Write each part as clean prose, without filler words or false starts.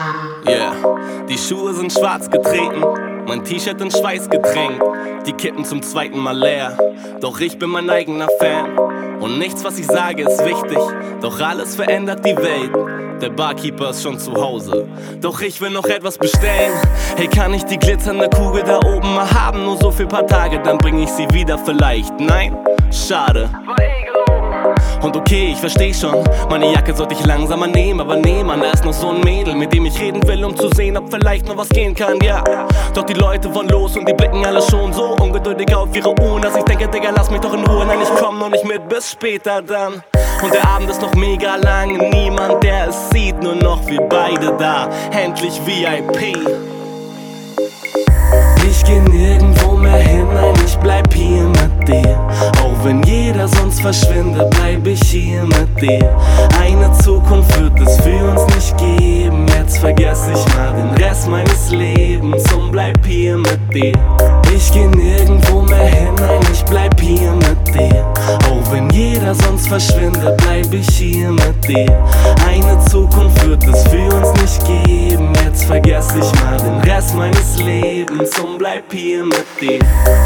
Yeah, die Schuhe sind schwarz getreten, mein T-Shirt in Schweiß getränkt, die Kippen zum zweiten Mal leer. Doch ich bin mein eigener Fan und nichts, was ich sage, ist wichtig. Doch alles verändert die Welt. Der Barkeeper ist schon zu Hause, doch ich will noch etwas bestellen. Hey, kann ich die glitzernde Kugel da oben mal haben? Nur so für paar Tage, dann bring ich sie wieder vielleicht. Nein, schade. Und okay, ich versteh schon, meine Jacke sollte ich langsamer nehmen. Aber nee, Mann, da ist noch so ein Mädel, mit dem ich reden will, um zu sehen, ob vielleicht noch was gehen kann, ja. Doch die Leute wollen los und die blicken alle schon so ungeduldig auf ihre Uhren, dass ich denke, Digga, lass mich doch in Ruhe. Nein, ich komm noch nicht mit, bis später dann. Und der Abend ist noch mega lang, niemand, der es sieht, nur noch wir beide da, endlich VIP. Ich geh nirgendwo mehr hin, nein, ich bleib hier mit dir. Auch wenn jeder sonst verschwindet, bleib ich hier mit dir. Eine Zukunft wird es für uns nicht geben. Jetzt vergess ich mal den Rest meines Lebens und bleib hier mit dir. Ich geh nirgendwo mehr hin, nein, ich bleib hier mit dir. Auch wenn jeder sonst verschwindet, bleib ich hier mit dir. Eine Zukunft wird es für uns nicht geben. Jetzt vergess ich mal den Rest meines Lebens und bleib hier mit dir.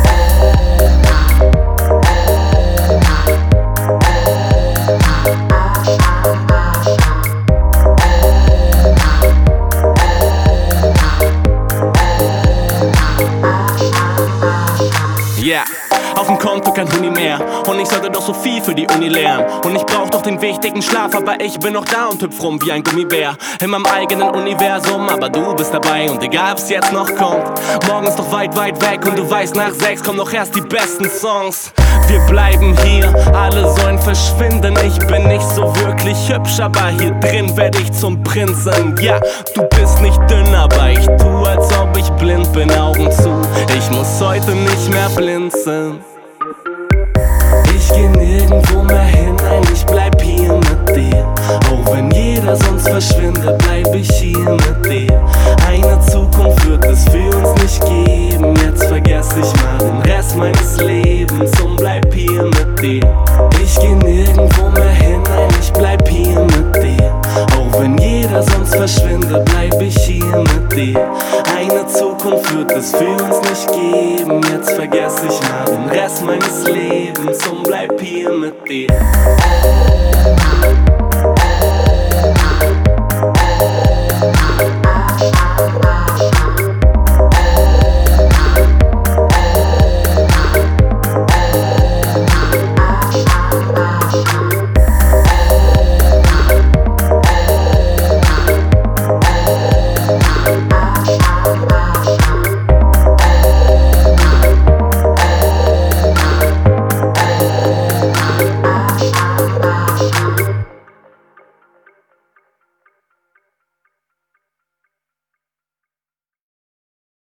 Yeah. Auf dem Konto kein Huni mehr und ich sollte doch so viel für die Uni lernen. Und ich brauch doch den wichtigen Schlaf, aber ich bin noch da und hüpf rum wie ein Gummibär in meinem eigenen Universum. Aber du bist dabei und egal ob's jetzt noch kommt, morgen ist doch weit, weit weg und du weißt, nach 6 kommen doch erst die besten Songs. Wir bleiben hier, alle sollen verschwinden. Ich bin nicht so wirklich hübsch, aber hier drin werd ich zum Prinzen. Ja, du bist nicht dünn, aber ich tu, als ob ich blind bin, Augen zu. Ich muss heute nicht mehr blinzeln. Ich geh nirgendwo mehr hin, nein, ich bleib hier mit dir. Auch wenn jeder sonst verschwindet, bleib ich hier mit dir. Eine Zukunft wird es für uns nicht geben. Jetzt vergess ich mal den Rest meines Lebens und bleib hier mit dir. Ich geh nirgendwo mehr hin, nein, ich bleib hier mit dir. Auch wenn jeder sonst verschwindet, bleib ich hier mit dir. Eine Zukunft wird es für uns nicht geben. Jetzt vergess ich mal den Rest meines